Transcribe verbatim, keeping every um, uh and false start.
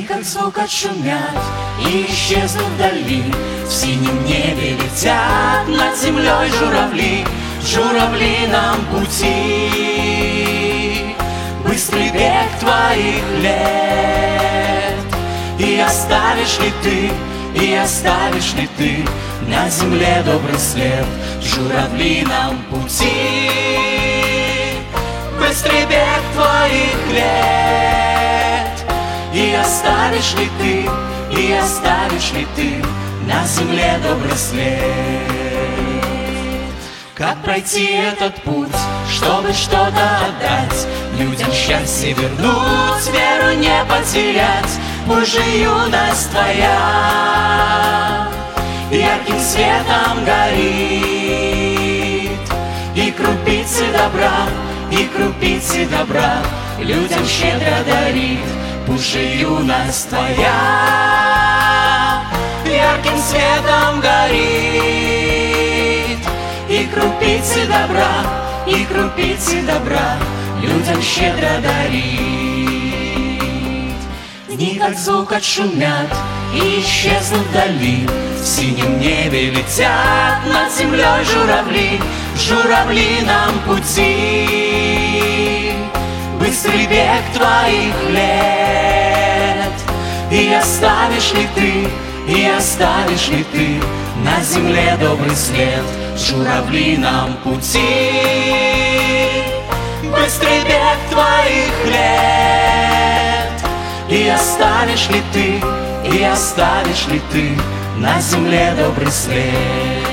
как звук отшумят и исчезнут вдали. В синем небе летят над землей журавли, журавли нам пути. Быстрый бег твоих лет, и оставишь ли ты, и оставишь ли ты на земле добрый след, журавли нам пути. Быстрый бег твоих лет, и оставишь ли ты, и оставишь ли ты на земле добрый след. Как пройти этот путь, чтобы что-то отдать, людям счастье вернуть, веру не потерять? Пусть же юность твоя ярким светом горит, и крупицы добра, и крупицы добра людям щедро дарит. Пусть же юность твоя ярким светом горит, и крупицы добра, и крупицы добра людям щедро дарит. Дни, как звук отшумят и исчезнут вдали, в синем небе летят над землей журавли, журавли нам пути. Быстрый бег твоих лет, и оставишь ли ты, и оставишь ли ты на земле добрый след, журавли нам пути. Быстрый бег твоих лет, и оставишь ли ты, и оставишь ли ты на земле добрый след.